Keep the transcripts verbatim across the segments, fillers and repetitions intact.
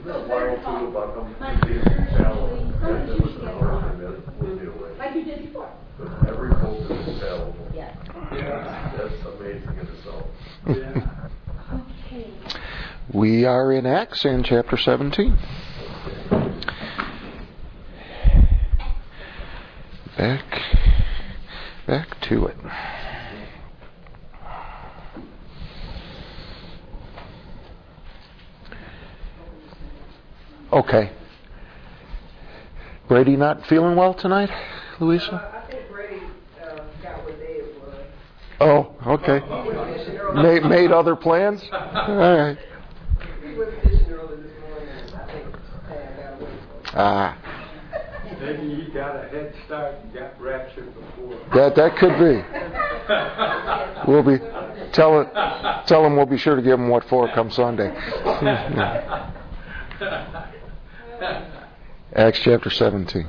While too about them being salad, and there was an hour permitted, we'll be away. Like you did before. But every pulpit is salable. Yes. Yeah. That's amazing in itself. Yeah. Okay. We are in Acts in chapter seventeen. Back, back to it. Okay. Brady not feeling well tonight, Louisa? Uh, I think Brady uh, got what Dave was. Oh, okay. Made, made other plans? All right. He was fishing early this morning, and I think Dad got away from him. Ah. Maybe he got a head start and got raptured before. That that could be. We'll be tell it. Tell him we'll be sure to give him what for come Sunday. Acts chapter seventeen.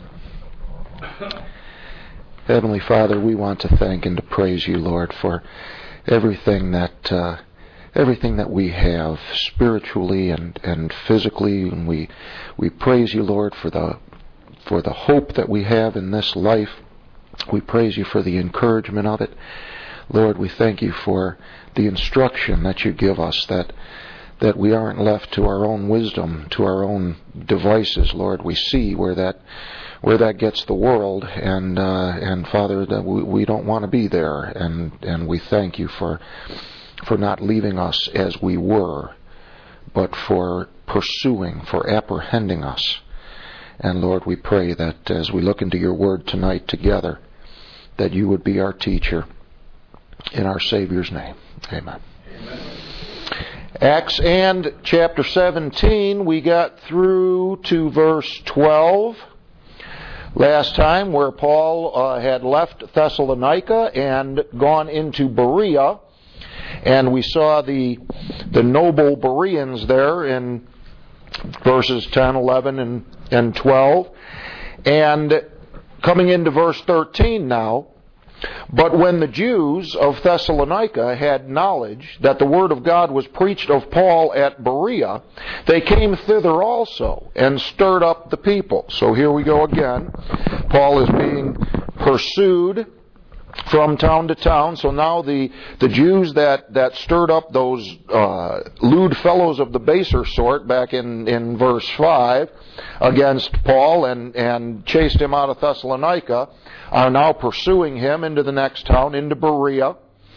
Heavenly Father, we want to thank and to praise you, Lord, for everything that uh, everything that we have spiritually and, and physically, and we we praise you, Lord, for the for the hope that we have in this life. We praise you for the encouragement of it. Lord, we thank you for the instruction that you give us, that that we aren't left to our own wisdom, to our own devices. Lord, we see where that where that gets the world, and uh, and Father, that we, we don't want to be there, and and we thank you for for not leaving us as we were, but for pursuing, for apprehending us. And Lord, we pray that as we look into your word tonight together, that you would be our teacher. In our Savior's name. Amen. Amen. Acts and chapter seventeen, we got through to verse twelve last time, where Paul uh, had left Thessalonica and gone into Berea. And we saw the, the noble Bereans there in verses ten, eleven, and, and twelve. And coming into verse thirteen now, but when the Jews of Thessalonica had knowledge that the word of God was preached of Paul at Berea, they came thither also and stirred up the people. So here we go again. Paul is being pursued from town to town. So now the, the Jews that, that stirred up those uh, lewd fellows of the baser sort back in, in verse five against Paul and, and chased him out of Thessalonica are now pursuing him into the next town, into Berea.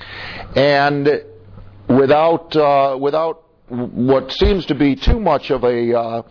And without uh, without what seems to be too much of a uh,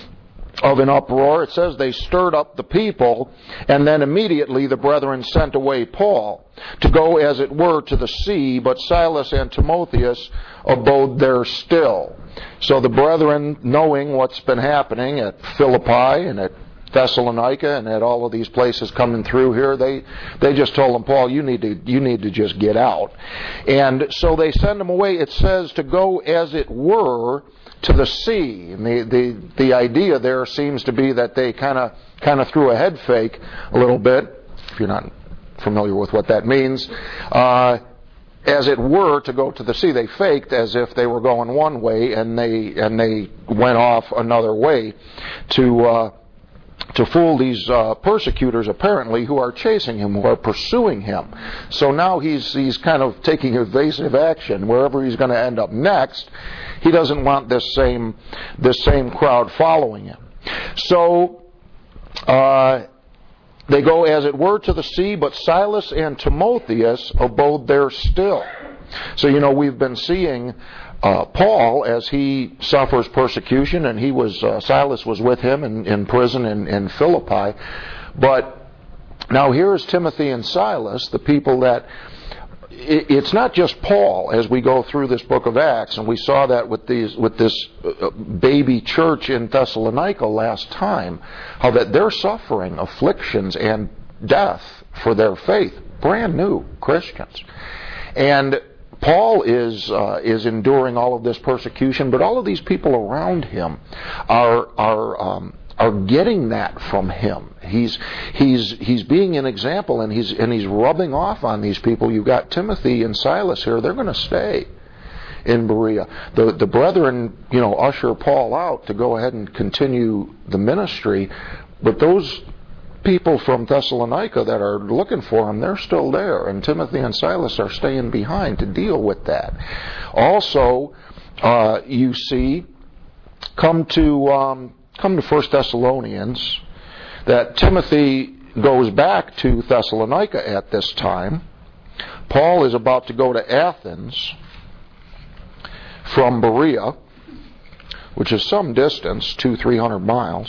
of an uproar, it says they stirred up the people, and then immediately the brethren sent away Paul to go, as it were, to the sea, but Silas and Timotheus abode there still. So the brethren, knowing what's been happening at Philippi and at Thessalonica and at all of these places coming through here, they they just told him, Paul, you need to you need to just get out. And so they send him away. It says to go, as it were, to the sea. And the the, the idea there seems to be that they kind of kind of threw a head fake a little bit, if you're not familiar with what that means. Uh, as it were, to go to the sea. They faked as if they were going one way, and they and they went off another way to uh, to fool these uh, persecutors, apparently, who are chasing him, who are pursuing him. So now he's he's kind of taking evasive action wherever he's going to end up next. He doesn't want this same this same crowd following him. So uh, they go, as it were, to the sea, but Silas and Timotheus abode there still. So, you know, we've been seeing uh, Paul as he suffers persecution, and he was uh, Silas was with him in, in prison in, in Philippi. But now here's Timothy and Silas, the people that... It's not just Paul as we go through this book of Acts, and we saw that with these with this baby church in Thessalonica last time, how that they're suffering afflictions and death for their faith, brand new Christians. And Paul is uh, is enduring all of this persecution, but all of these people around him are are um, are getting that from him. He's he's he's being an example, and he's and he's rubbing off on these people. You've got Timothy and Silas here; they're going to stay. in Berea. The, the brethren, you know, usher Paul out to go ahead and continue the ministry, but those people from Thessalonica that are looking for him, they're still there, and Timothy and Silas are staying behind to deal with that. Also, uh, you see, come to um, come to First Thessalonians, that Timothy goes back to Thessalonica at this time. Paul is about to go to Athens from Berea, which is some distance, two, three hundred miles.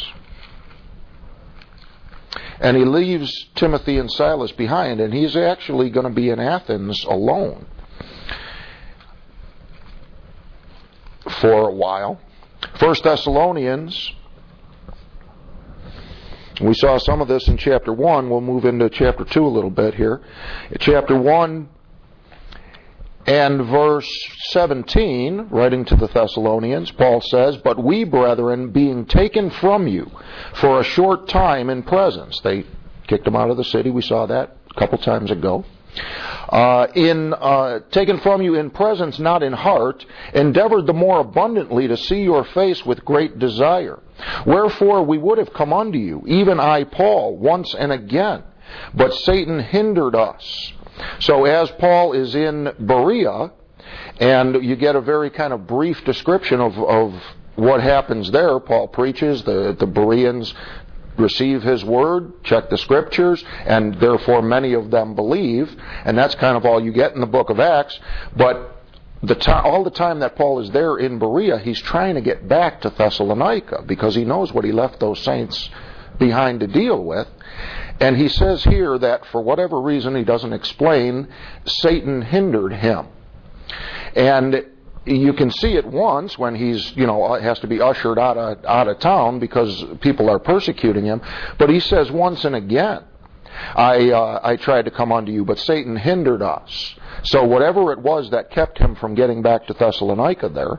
And he leaves Timothy and Silas behind, and he's actually going to be in Athens alone for a while. First Thessalonians, we saw some of this in chapter one. We'll move into chapter two a little bit here. Chapter one and verse seventeen, writing to the Thessalonians, Paul says, "But we, brethren, being taken from you for a short time in presence." They kicked him out of the city. We saw that a couple times ago. Uh, in uh, taken from you in presence, not in heart, endeavored the more abundantly to see your face with great desire. Wherefore we would have come unto you, even I, Paul, once and again, but Satan hindered us. So as Paul is in Berea, and you get a very kind of brief description of, of what happens there. Paul preaches, the, the Bereans receive his word, check the scriptures, and therefore many of them believe, and that's kind of all you get in the book of Acts. But the to- all the time that Paul is there in Berea, he's trying to get back to Thessalonica because he knows what he left those saints behind to deal with. And he says here that for whatever reason, he doesn't explain, Satan hindered him. And you can see it once when he's, you know, has to be ushered out of, out of town because people are persecuting him. But he says once and again, I, uh, I tried to come unto you, but Satan hindered us. So whatever it was that kept him from getting back to Thessalonica there,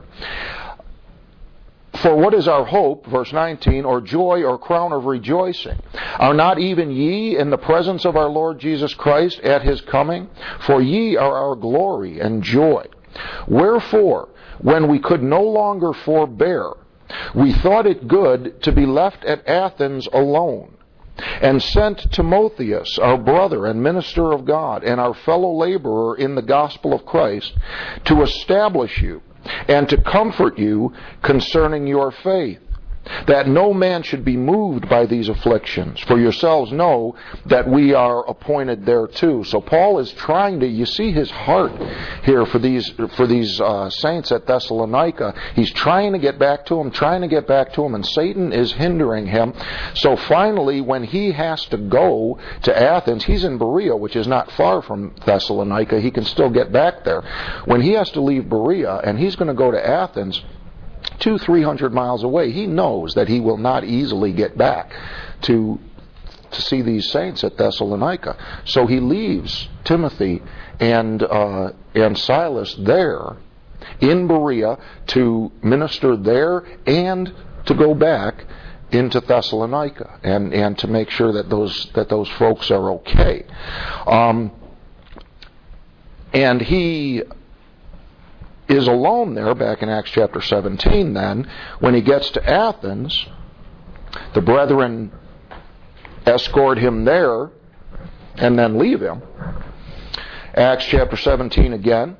for what is our hope, verse nineteen, or joy or crown of rejoicing? Are not even ye in the presence of our Lord Jesus Christ at his coming? For ye are our glory and joy. Wherefore, when we could no longer forbear, we thought it good to be left at Athens alone, and sent Timotheus, our brother and minister of God, and our fellow laborer in the gospel of Christ, to establish you, and to comfort you concerning your faith, that no man should be moved by these afflictions. For yourselves know that we are appointed thereto. So Paul is trying to, you see his heart here for these for these uh, saints at Thessalonica. He's trying to get back to them, trying to get back to them, and Satan is hindering him. So finally, when he has to go to Athens, he's in Berea, which is not far from Thessalonica. He can still get back there. When he has to leave Berea and he's going to go to Athens, two, three hundred miles away, he knows that he will not easily get back to to see these saints at Thessalonica. So he leaves Timothy and uh, and Silas there in Berea to minister there and to go back into Thessalonica and, and to make sure that those that those folks are okay. Um, and he is alone there back in Acts chapter seventeen then. When he gets to Athens, the brethren escort him there and then leave him. Acts chapter seventeen again.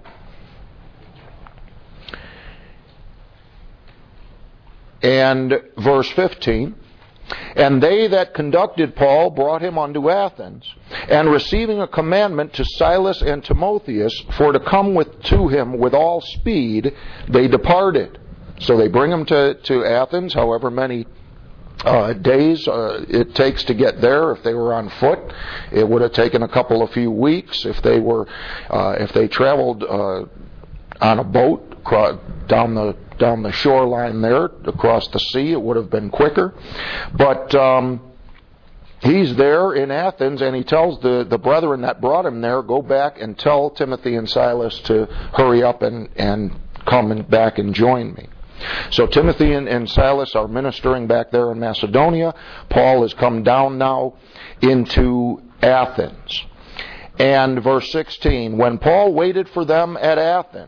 And verse fifteen. And they that conducted Paul brought him unto Athens, and receiving a commandment to Silas and Timotheus for to come with to him with all speed, they departed. So they bring him to, to Athens, however many uh, days uh, it takes to get there. If they were on foot, it would have taken a couple of few weeks. If they were, uh, if they traveled uh, on a boat down the down the shoreline there across the sea, it would have been quicker. But um, he's there in Athens, and he tells the, the brethren that brought him there, go back and tell Timothy and Silas to hurry up and, and come and back and join me. So Timothy and, and Silas are ministering back there in Macedonia. Paul has come down now into Athens. And verse sixteen, when Paul waited for them at Athens,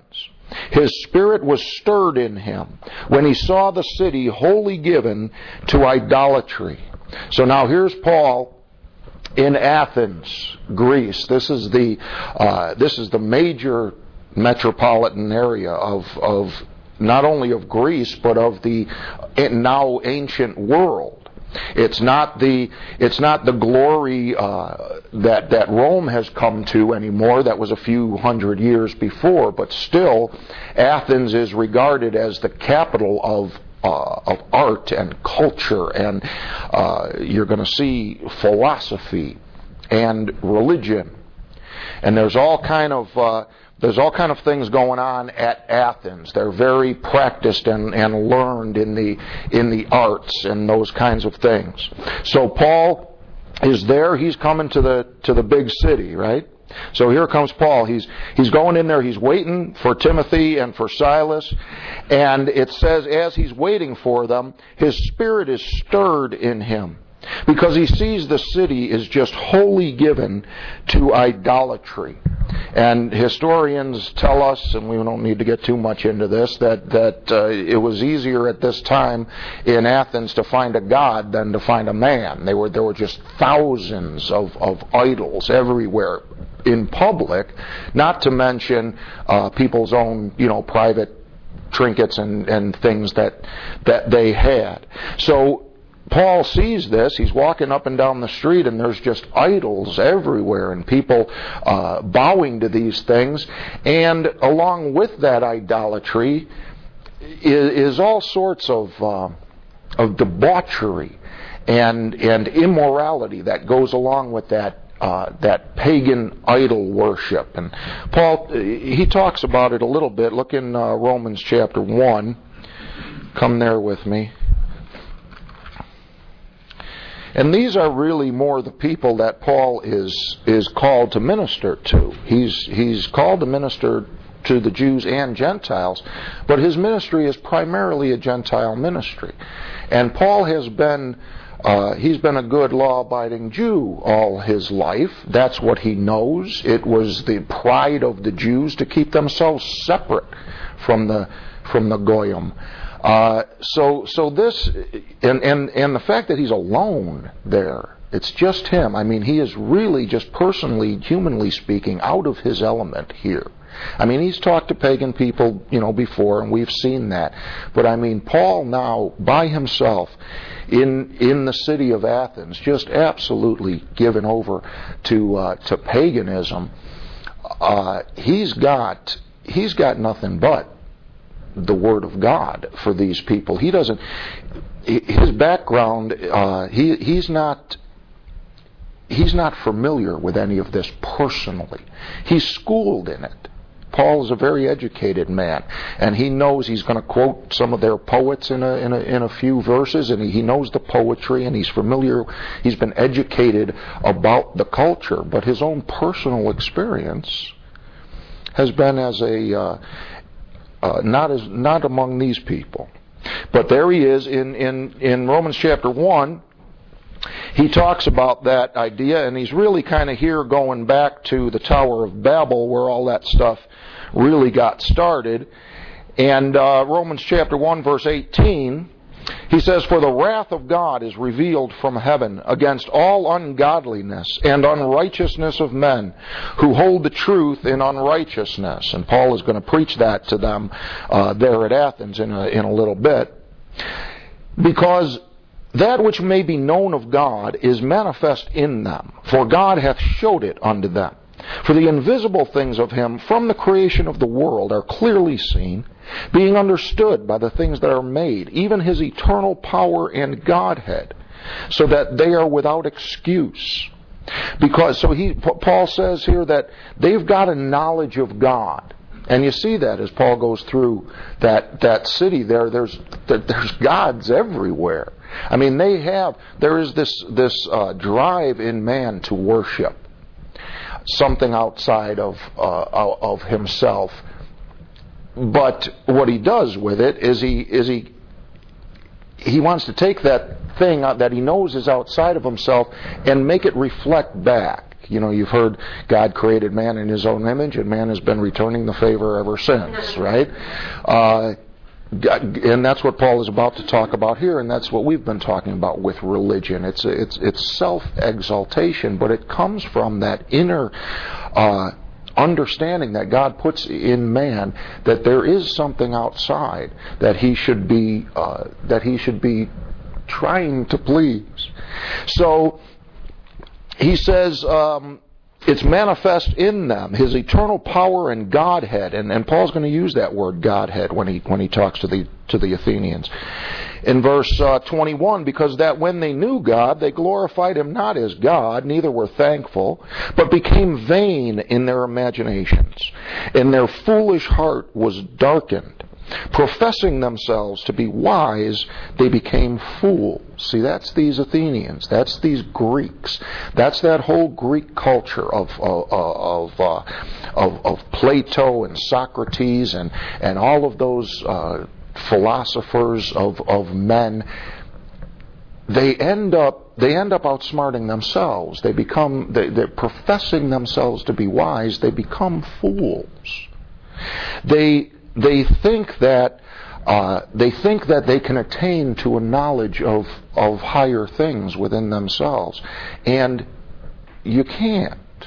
His spirit was stirred in him when he saw the city wholly given to idolatry. So now here's Paul in Athens, Greece. This is the uh, this is the major metropolitan area of of not only of Greece but of the now ancient world. It's not the it's not the glory uh, that that Rome has come to anymore. That was a few hundred years before, but still, Athens is regarded as the capital of uh, of art and culture, and uh, you're going to see philosophy and religion, and there's all kind of uh, There's all kind of things going on at Athens. They're very practiced and, and learned in the in the arts and those kinds of things. So Paul is there. He's coming to the to the big city, right? So here comes Paul. He's he's going in there. He's waiting for Timothy and for Silas, and it says as he's waiting for them, his spirit is stirred in him, because he sees the city is just wholly given to idolatry. And historians tell us, and we don't need to get too much into this, that, that uh, it was easier at this time in Athens to find a god than to find a man. They were, there were just thousands of, of idols everywhere in public, not to mention uh, people's own, you know, private trinkets and, and things that that they had. So Paul sees this. He's walking up and down the street, and there's just idols everywhere, and people uh, bowing to these things. And along with that idolatry is, is all sorts of uh, of debauchery and and immorality that goes along with that uh, that pagan idol worship. And Paul, he talks about it a little bit. Look in uh, Romans chapter one. Come there with me. And these are really more the people that Paul is is called to minister to. He's he's called to minister to the Jews and Gentiles, but his ministry is primarily a Gentile ministry. And Paul has been uh, he's been a good law-abiding Jew all his life. That's what he knows. It was the pride of the Jews to keep themselves separate from the from the Goyim. Uh, so, so this, and, and, and the fact that he's alone there, it's just him. I mean, he is really just personally, humanly speaking, out of his element here. I mean, he's talked to pagan people, you know, before, and we've seen that. But I mean, Paul now, by himself, in in the city of Athens, just absolutely given over to uh, to paganism. Uh, he's got he's got nothing but the Word of God for these people. He doesn't. His background. Uh, he he's not. He's not familiar with any of this personally. He's schooled in it. Paul is a very educated man, and he knows he's going to quote some of their poets in a in a, in a few verses, and he, he knows the poetry, and he's familiar. He's been educated about the culture, but his own personal experience has been as a uh, Uh, not as not among these people. But there he is in, in, in Romans chapter one. He talks about that idea, and he's really kind of here going back to the Tower of Babel, where all that stuff really got started. And uh, Romans chapter one, verse eighteen, he says, "For the wrath of God is revealed from heaven against all ungodliness and unrighteousness of men who hold the truth in unrighteousness." And Paul is going to preach that to them uh, there at Athens in a, in a little bit. "Because that which may be known of God is manifest in them, for God hath showed it unto them. For the invisible things of him from the creation of the world are clearly seen, being understood by the things that are made, even his eternal power and Godhead, so that they are without excuse." Because, so he, Paul says here that they've got a knowledge of God. And you see that as Paul goes through that, that city there, there's, there's gods everywhere. I mean, they have, there is this, this uh, drive in man to worship something outside of uh, of himself. But what he does with it is he is he he wants to take that thing that he knows is outside of himself and make it reflect back. You know, you've heard God created man in His own image, and man has been returning the favor ever since, right? Uh, and that's what Paul is about to talk about here, and that's what we've been talking about with religion. It's it's it's self-exaltation, but it comes from that inner uh, understanding that God puts in man that there is something outside that he should be uh, that he should be trying to please. So he says. Um, It's manifest in them, His eternal power and Godhead, and, and Paul's going to use that word Godhead when he when he talks to the to the Athenians. In verse uh, twenty-one, because that when they knew God, they glorified Him not as God, neither were thankful, but became vain in their imaginations, and their foolish heart was darkened. Professing themselves to be wise, they became fools. See, that's these Athenians. That's these Greeks. That's that whole Greek culture of of of, uh, of, of Plato and Socrates and and all of those uh, philosophers of of men. They end up they end up outsmarting themselves. They become they, they're professing themselves to be wise. They become fools. They They think that uh, they think that they can attain to a knowledge of of higher things within themselves, and you can't.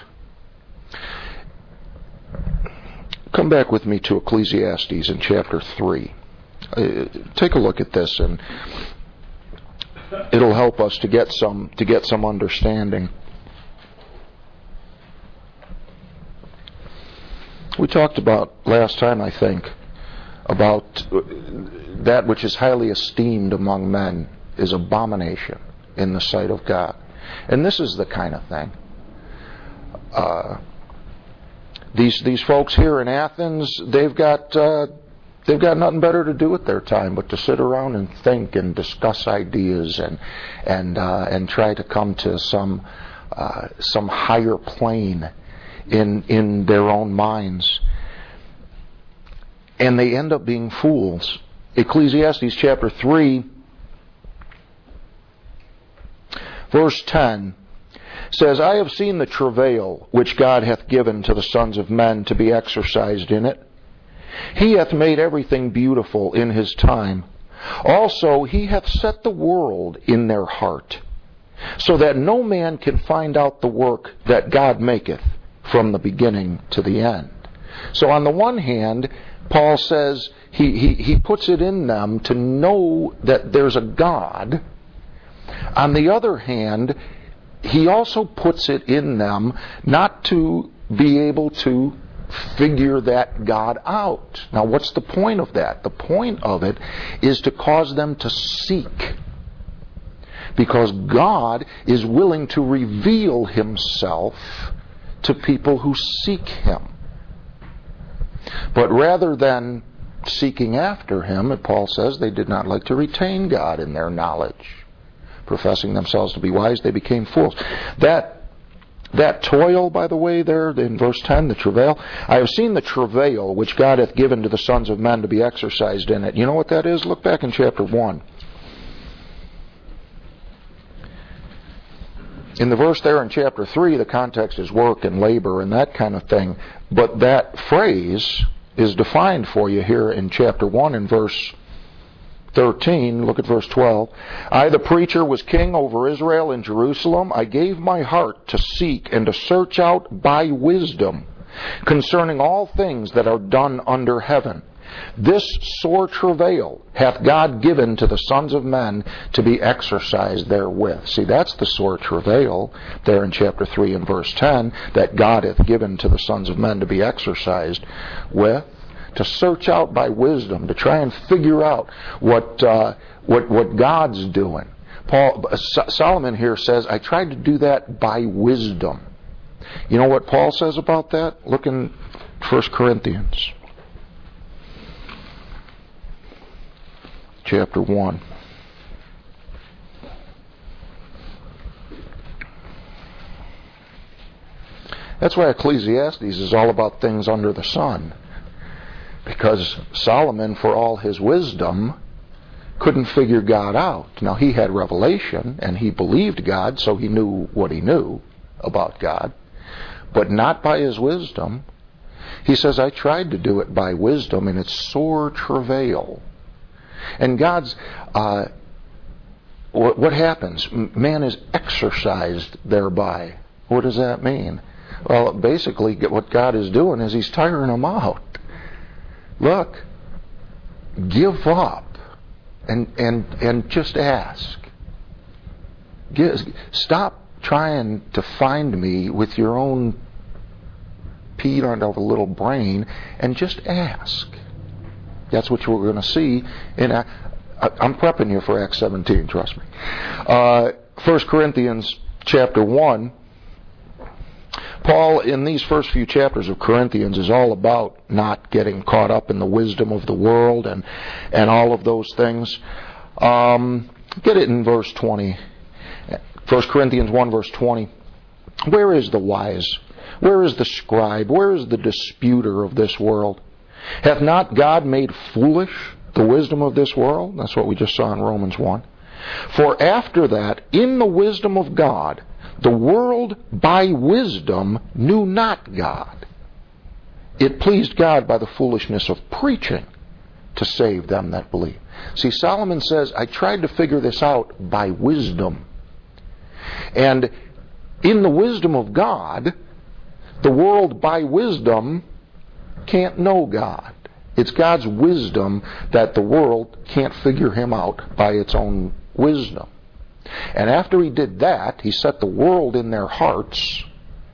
Come back with me to Ecclesiastes in chapter three. Uh, take a look at this, and it'll help us to get some to get some understanding. We talked about last time, I think, about that which is highly esteemed among men is abomination in the sight of God. And this is the kind of thing. Uh, these these folks here in Athens, they've got uh, they've got nothing better to do with their time but to sit around and think and discuss ideas and and uh, and try to come to some uh, some higher plane in in their own minds. And they end up being fools. Ecclesiastes chapter three, verse ten says, I have seen the travail which God hath given to the sons of men to be exercised in it. He hath made everything beautiful in His time. Also He hath set the world in their heart, so that no man can find out the work that God maketh from the beginning to the end. So on the one hand, Paul says he, he, he puts it in them to know that there's a God. On the other hand, he also puts it in them not to be able to figure that God out. Now, what's the point of that? The point of it is to cause them to seek. Because God is willing to reveal Himself to people who seek Him. But rather than seeking after Him, Paul says they did not like to retain God in their knowledge. Professing themselves to be wise, they became fools. That that toil, by the way, there in verse ten, the travail, I have seen the travail which God hath given to the sons of men to be exercised in it. You know what that is? Look back in chapter one. In the verse there in chapter three, the context is work and labor and that kind of thing. But that phrase is defined for you here in chapter one in verse thirteen. Look at verse twelve. I, the preacher, was king over Israel in Jerusalem. I gave my heart to seek and to search out by wisdom concerning all things that are done under heaven. This sore travail hath God given to the sons of men to be exercised therewith. See, that's the sore travail there in chapter three and verse ten, that God hath given to the sons of men to be exercised with. To search out by wisdom, to try and figure out what uh, what what God's doing. Paul Solomon here says, I tried to do that by wisdom. You know what Paul says about that? Look in First Corinthians. Chapter one. That's why Ecclesiastes is all about things under the sun. Because Solomon, for all his wisdom, couldn't figure God out. Now, he had revelation, and he believed God, so he knew what he knew about God. but not by his wisdom. He says, I tried to do it by wisdom, and it's sore travail. And God's, uh, what, what happens? Man is exercised thereby. What does that mean? Well, basically, what God is doing is He's tiring them out. Look, give up and and and just ask. Give, stop trying to find me with your own peed on of a little brain, and just ask. That's what we're going to see. In I, I'm prepping you for Acts seventeen. Trust me. Uh, First Corinthians chapter one. Paul, in these first few chapters of Corinthians, is all about not getting caught up in the wisdom of the world and and all of those things. Um, get it in verse twenty. First Corinthians one, verse twenty. Where is the wise? Where is the scribe? Where is the disputer of this world? Hath not God made foolish the wisdom of this world? That's what we just saw in Romans one. For after that, in the wisdom of God, the world by wisdom knew not God. It pleased God by the foolishness of preaching to save them that believe. See, Solomon says, I tried to figure this out by wisdom. And in the wisdom of God, the world by wisdom can't know God. It's God's wisdom that the world can't figure Him out by its own wisdom. And after He did that, He set the world in their hearts.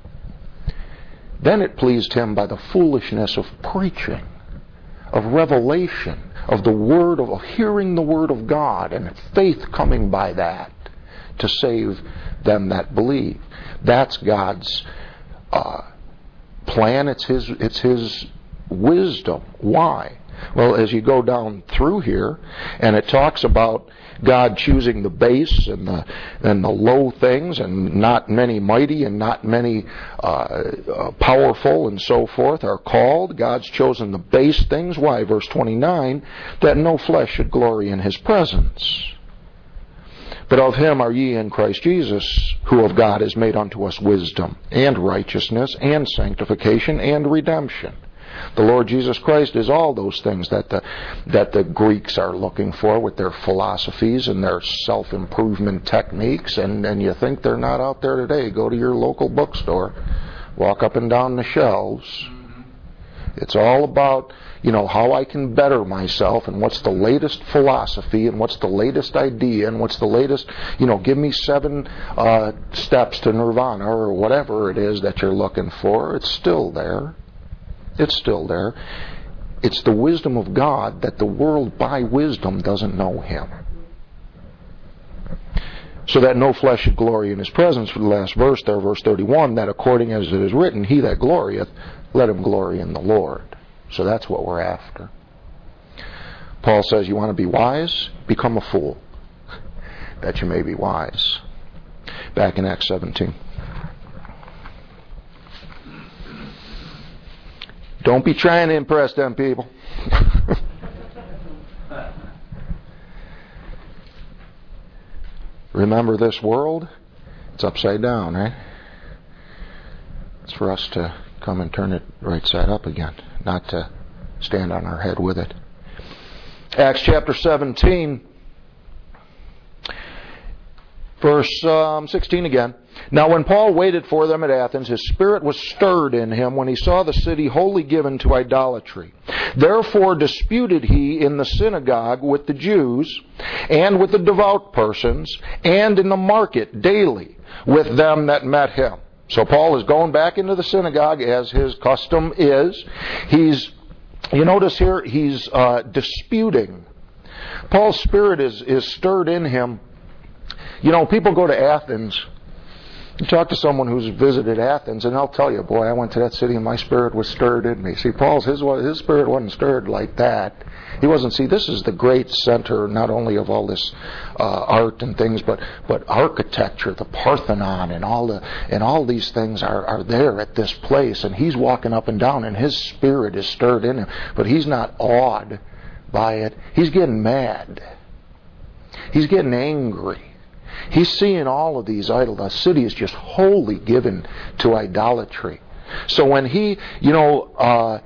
Then it pleased Him by the foolishness of preaching, of revelation, of the Word, of hearing the Word of God, and faith coming by that to save them that believe. That's God's uh, plan. It's His, it's His wisdom. Why? Well, as you go down through here, and it talks about God choosing the base and the and the low things, and not many mighty and not many uh, uh, powerful and so forth are called. God's chosen the base things. Why? Verse twenty-nine, that no flesh should glory in His presence. But of Him are ye in Christ Jesus, who of God is made unto us wisdom, and righteousness, and sanctification, and redemption. The Lord Jesus Christ is all those things that the that the Greeks are looking for with their philosophies and their self-improvement techniques, and, and you think they're not out there today. Go to your local bookstore, walk up and down the shelves. It's all about, you know, how I can better myself, and what's the latest philosophy, and what's the latest idea, and what's the latest, you know, give me seven uh, steps to nirvana, or whatever it is that you're looking for. It's still there. It's still there. It's the wisdom of God that the world by wisdom doesn't know Him. So that no flesh should glory in His presence, for the last verse there, verse thirty-one, that according as it is written, he that glorieth, let him glory in the Lord. So that's what we're after. Paul says, you want to be wise? Become a fool, that you may be wise. Back in Acts seventeen. Don't be trying to impress them people. Remember, this world, it's upside down, right? It's for us to come and turn it right side up again, not to stand on our head with it. Acts chapter seventeen, verse um, sixteen again. Now when Paul waited for them at Athens, his spirit was stirred in him when he saw the city wholly given to idolatry. Therefore disputed he in the synagogue with the Jews, and with the devout persons, and in the market daily with them that met him. So Paul is going back into the synagogue as his custom is. He's, you notice here, he's uh, disputing. Paul's spirit is, is stirred in him. You know, people go to Athens. You talk to someone who's visited Athens, and they'll tell you, boy, I went to that city and my spirit was stirred in me. See, Paul's, his, his spirit wasn't stirred like that. He wasn't, see, this is the great center, not only of all this uh, art and things, but, but architecture, the Parthenon, and all the and all these things are, are there at this place. And he's walking up and down, and his spirit is stirred in him. But he's not awed by it. He's getting mad. He's getting angry. He's seeing all of these idols. The city is just wholly given to idolatry. So when he, you know, uh,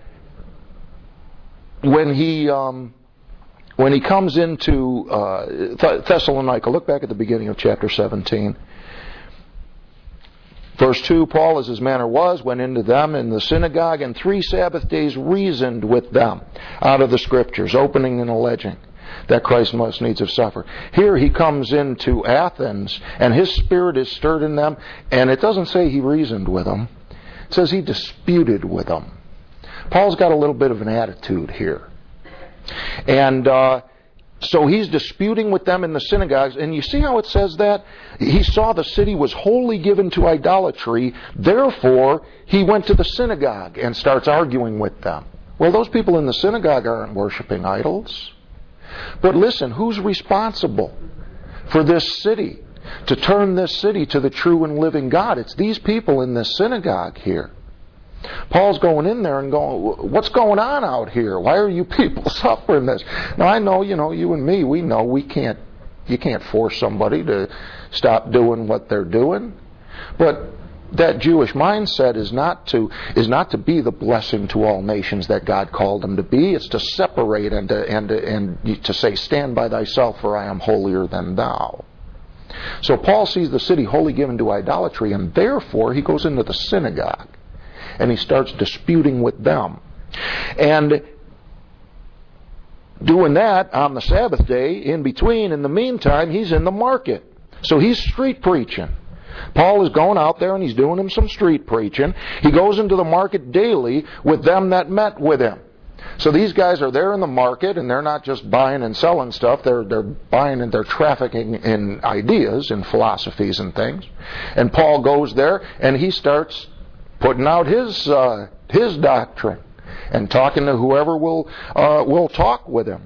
when he um, when he comes into uh, Th- Thessalonica, look back at the beginning of chapter seventeen. Verse two, Paul, as his manner was, went into them in the synagogue, and three Sabbath days reasoned with them out of the Scriptures, opening and alleging that Christ must needs have suffered. Here he comes into Athens, and his spirit is stirred in them, and it doesn't say he reasoned with them. It says he disputed with them. Paul's got a little bit of an attitude here. And uh, so he's disputing with them in the synagogues, and you see how it says that? He saw the city was wholly given to idolatry, therefore he went to the synagogue and starts arguing with them. Well, those people in the synagogue aren't worshiping idols. But listen, who's responsible for this city, to turn this city to the true and living God? It's these people in this synagogue here. Paul's going in there and going, what's going on out here? Why are you people suffering this? Now I know, you know, you and me, we know we can't, you can't force somebody to stop doing what they're doing. But that Jewish mindset is not to is not to be the blessing to all nations that God called them to be. It's to separate and to, and to, and to say, stand by thyself, for I am holier than thou. So Paul sees the city wholly given to idolatry, and therefore he goes into the synagogue and he starts disputing with them. And doing that on the Sabbath day, in between, in the meantime, he's in the market. So he's street preaching. Paul is going out there and he's doing him some street preaching. He goes into the market daily with them that met with him. So these guys are there in the market, and they're not just buying and selling stuff. They're they're buying and they're trafficking in ideas and philosophies and things. And Paul goes there and he starts putting out his uh, his doctrine and talking to whoever will uh, will talk with him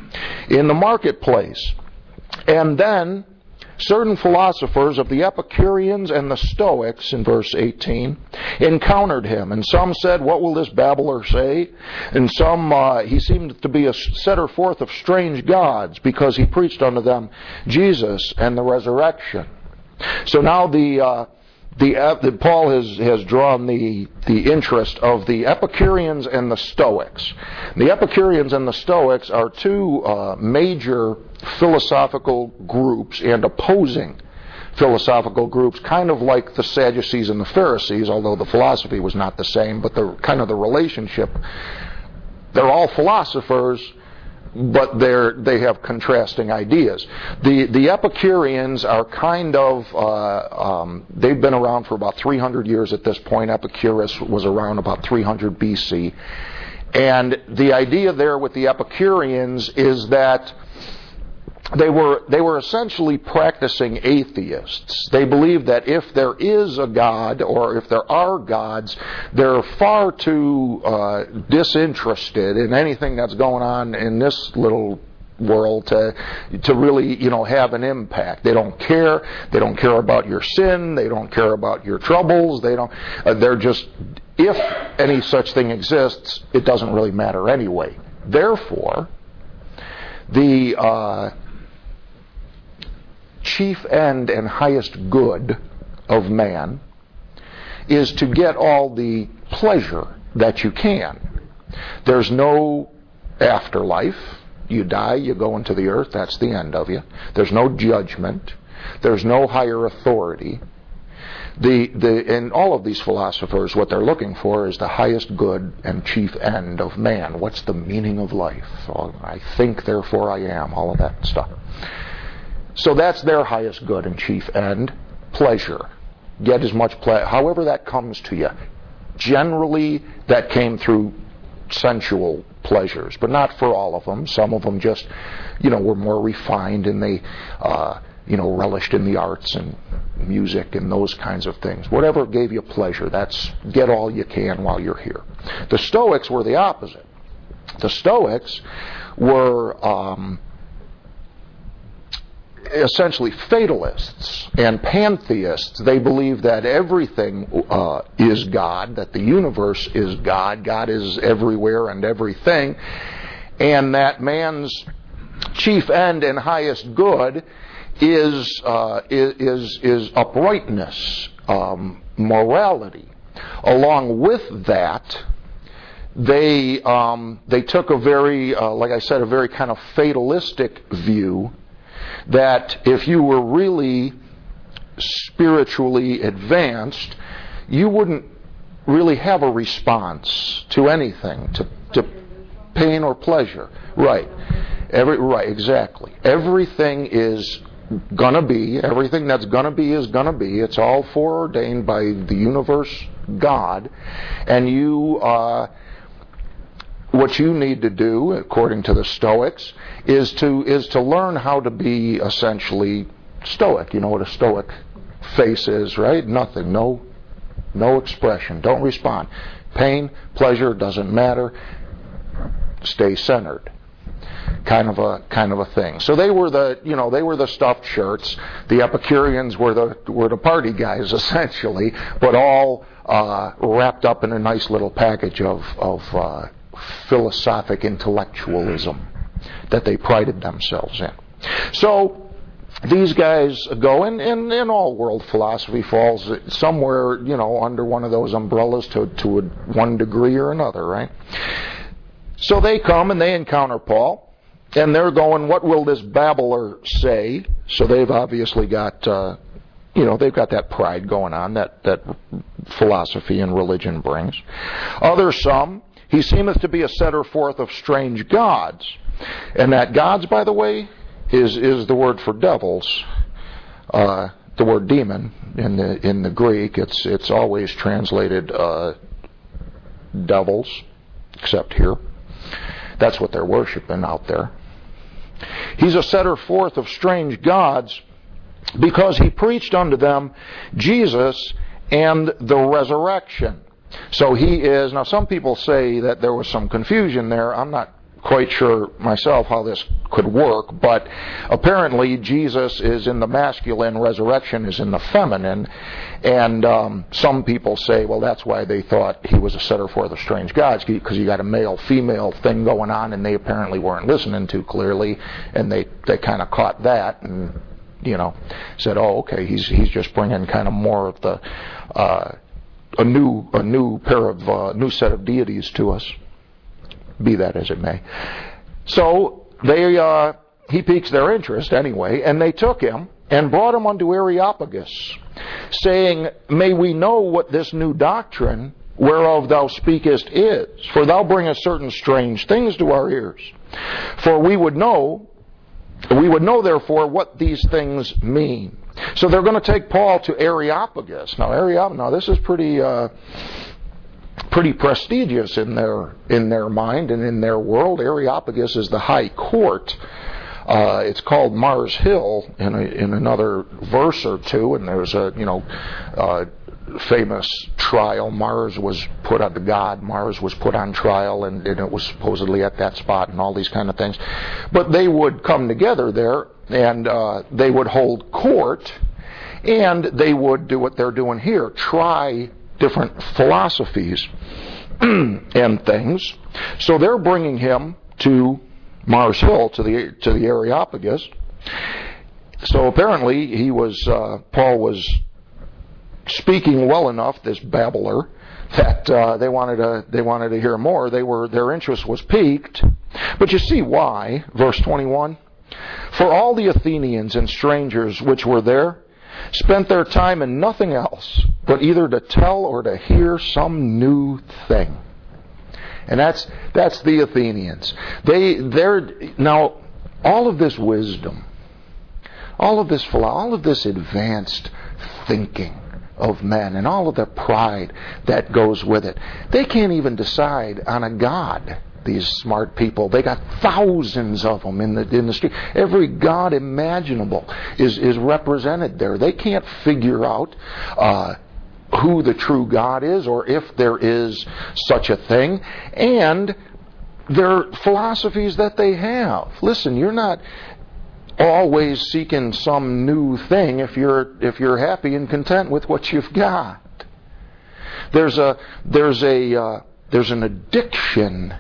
in the marketplace. And then certain philosophers of the Epicureans and the Stoics, in verse eighteen, encountered him. And some said, what will this babbler say? And some, uh, he seemed to be a setter forth of strange gods, because he preached unto them Jesus and the resurrection. So now the... Uh, The, uh, Paul has, has drawn the, the interest of the Epicureans and the Stoics. The Epicureans and the Stoics are two uh, major philosophical groups and opposing philosophical groups, kind of like the Sadducees and the Pharisees, although the philosophy was not the same, but the kind of the relationship. They're all philosophers, but they're they have contrasting ideas. The the Epicureans are kind of uh, um, they've been around for about three hundred years at this point. Epicurus was around about three hundred B C, and the idea there with the Epicureans is that they were they were essentially practicing atheists. They believed that if there is a God, or if there are gods, they're far too uh, disinterested in anything that's going on in this little world to to really, you know, have an impact. They don't care. They don't care about your sin. They don't care about your troubles. They don't. Uh, they're just, if any such thing exists, it doesn't really matter anyway. Therefore, the uh, chief end and highest good of man is to get all the pleasure that you can. There's no afterlife. You die, you go into the earth, that's the end of you. There's no judgment. There's no higher authority. The, the, and all of these philosophers, what they're looking for is the highest good and chief end of man. What's the meaning of life? Oh, I think, therefore I am, all of that stuff. So that's their highest good and chief end, pleasure. Get as much pleasure, however that comes to you. Generally, that came through sensual pleasures, but not for all of them. Some of them just, you know, were more refined, and they, uh, you know, relished in the arts and music and those kinds of things. Whatever gave you pleasure, that's get all you can while you're here. The Stoics were the opposite. The Stoics were um, essentially fatalists and pantheists. They believe that everything uh, is God, that the universe is God, God is everywhere and everything, and that man's chief end and highest good is uh, is is uprightness, um, morality. along with that, they um, they took a very, uh, like I said, a very kind of fatalistic view that if you were really spiritually advanced, you wouldn't really have a response to anything, to, to pain or pleasure. Right. Every right, exactly. Everything is gonna be, everything that's gonna be is gonna be. It's all foreordained by the universe God, and you uh what you need to do, according to the Stoics, is to is to learn how to be essentially stoic. You know what a stoic face is, right? Nothing, no no expression. Don't respond. Pain, pleasure, doesn't matter. Stay centered. Kind of a kind of a thing. So they were the you know they were the stuffed shirts. The Epicureans were the were the party guys essentially, but all uh, wrapped up in a nice little package of of uh, philosophic intellectualism that they prided themselves in. So these guys go, and, and, and all world philosophy falls somewhere, you know, under one of those umbrellas to, to a, one degree or another, right? So they come and they encounter Paul, and they're going, what will this babbler say? So they've obviously got, uh, you know, they've got that pride going on that, that philosophy and religion brings. Others some, he seemeth to be a setter forth of strange gods. And that gods, by the way, is is the word for devils. Uh, the word demon in the in the Greek, it's it's always translated uh, devils, except here. That's what they're worshiping out there. He's a setter forth of strange gods, because he preached unto them Jesus and the resurrection. So he is, now some people say that there was some confusion there. I'm not quite sure myself how this could work, but apparently Jesus is in the masculine, resurrection is in the feminine, and um, some people say, well, that's why they thought he was a setter forth of strange gods, because you got a male-female thing going on, and they apparently weren't listening too clearly, and they, they kind of caught that, and, you know, said, oh, okay, he's he's just bringing kind of more of the, uh, a new a new pair of, uh, new set of deities to us. Be that as it may. So they uh, he piques their interest anyway, and they took him and brought him unto Areopagus, saying, may we know what this new doctrine whereof thou speakest is, for thou bringest certain strange things to our ears. For we would know, we would know therefore what these things mean. So they're going to take Paul to Areopagus. Now, Areopagus, now this is pretty... Uh, pretty prestigious in their in their mind and in their world. Areopagus is the high court. Uh, it's called Mars Hill in a, in another verse or two, and there's a you know uh, famous trial. Mars was put on the god. Mars was put on trial, and, and it was supposedly at that spot, and all these kind of things. But they would come together there, and uh, they would hold court, and they would do what they're doing here: try different philosophies and things. So they're bringing him to Mars Hill, to the to the Areopagus. So apparently he was uh, Paul was speaking well enough, this babbler, that uh, they wanted to they wanted to hear more. They were their interest was piqued. But you see why? Verse twenty-one. For all the Athenians and strangers which were there spent their time in nothing else but either to tell or to hear some new thing. And that's that's the Athenians. They they're now all of this wisdom, all of this all of this advanced thinking of men, and all of the pride that goes with it. They can't even decide on a god. These smart people, they got thousands of them in the in the street. Every god imaginable is is represented there. They can't figure out uh, who the true God is, or if there is such a thing, and their philosophies that they have. Listen, you're not always seeking some new thing if you're if you're happy and content with what you've got. There's a there's a uh, there's an addiction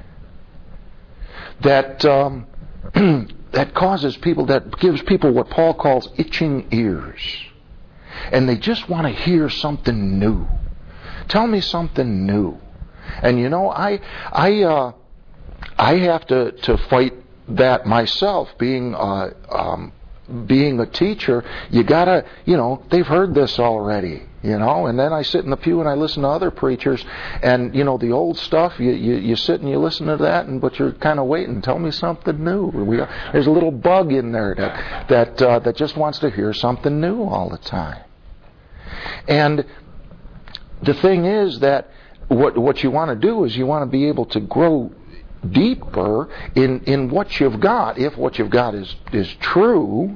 that um, that causes people, that gives people what Paul calls itching ears. And they just want to hear something new. Tell me something new. And you know, I I uh, I have to, to fight that myself, being uh, um, being a teacher. You gotta, you know, they've heard this already, you know. And then I sit in the pew and I listen to other preachers, and you know, the old stuff. You you, you sit and you listen to that, and but you're kind of waiting. Tell me something new. We, there's a little bug in there that that uh, that just wants to hear something new all the time. And the thing is that what what you want to do is you want to be able to grow deeper in, in what you've got. If what you've got is, is true,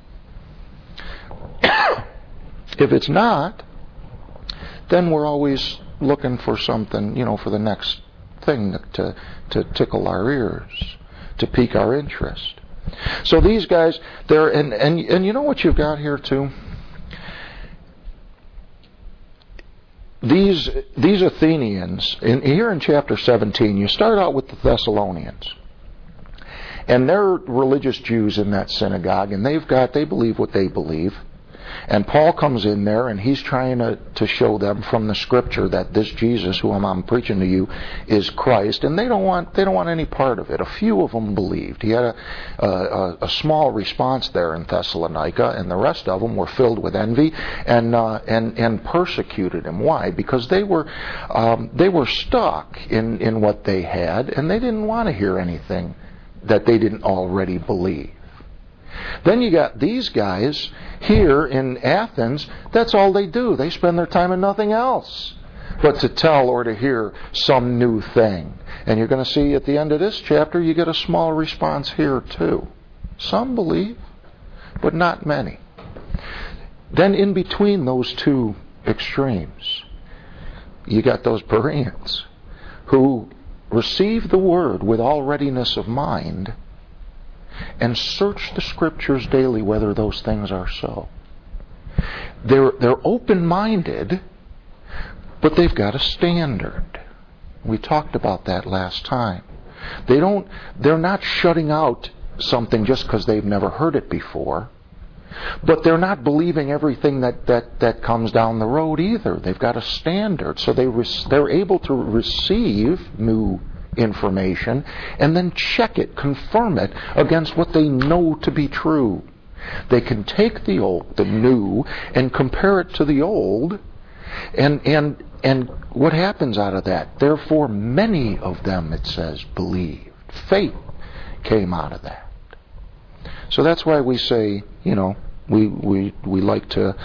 if it's not, then we're always looking for something, you know, for the next thing to, to tickle our ears, to pique our interest. So these guys, they're, and, and, and you know what you've got here too? These these Athenians, in, here in chapter seventeen, you start out with the Thessalonians. And they're religious Jews in that synagogue, and they've got, they believe what they believe. And Paul comes in there, and he's trying to, to show them from the Scripture that this Jesus, who I'm, I'm preaching to you, is Christ. And they don't want they don't want any part of it. A few of them believed. He had a, a, a small response there in Thessalonica, and the rest of them were filled with envy and uh, and and persecuted him. Why? Because they were um, they were stuck in, in what they had, and they didn't want to hear anything that they didn't already believe. Then you got these guys here in Athens. That's all they do. They spend their time in nothing else but to tell or to hear some new thing. And you're going to see at the end of this chapter, you get a small response here too. Some believe, but not many. Then in between those two extremes, you got those Bereans who receive the word with all readiness of mind and search the Scriptures daily whether those things are so. They're, they're open-minded, but they've got a standard. We talked about that last time. They don't, they're not shutting out something just because they've never heard it before, but they're not believing everything that, that, that comes down the road either. They've got a standard, so they re- they're able to receive new information and then check it, confirm it against what they know to be true. They can take the old, the new, and compare it to the old, and and and what happens out of that? Therefore, many of them, it says, believed. Faith came out of that. So that's why we say, you know, we we we like to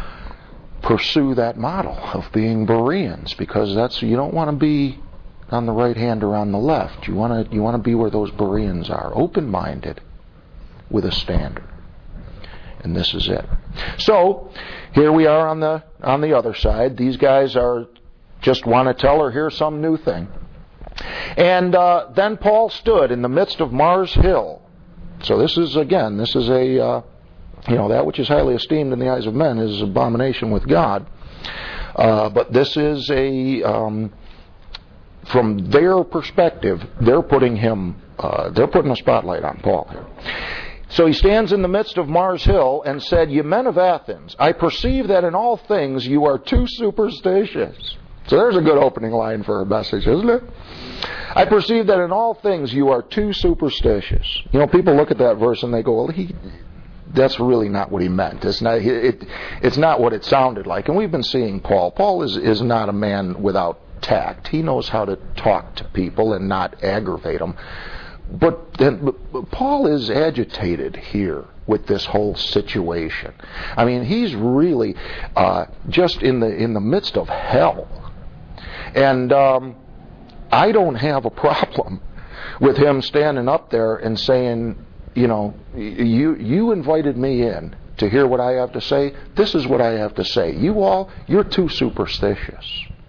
pursue that model of being Bereans, because that's, you don't want to be on the right hand or on the left. You want to you want to be where those Bereans are, open-minded with a standard. And this is it. So here we are on the on the other side. These guys are just want to tell or hear some new thing. And uh, then Paul stood in the midst of Mars Hill. So this is, again, this is a uh, you know, that which is highly esteemed in the eyes of men is abomination with God. Uh, but this is a um, from their perspective, they're putting him, uh, they're putting a spotlight on Paul here. So he stands in the midst of Mars Hill and said, "Ye men of Athens, I perceive that in all things you are too superstitious." So there's a good opening line for a message, isn't it? "I perceive that in all things you are too superstitious." You know, people look at that verse and they go, well, he, that's really not what he meant. It's not, it, it's not what it sounded like. And we've been seeing Paul. Paul is, is not a man without tact. He knows how to talk to people and not aggravate them. But, then, but Paul is agitated here with this whole situation. I mean, he's really uh, just in the in the midst of hell. And um, I don't have a problem with him standing up there and saying, you know, you you invited me in to hear what I have to say. This is what I have to say. You all, you're too superstitious.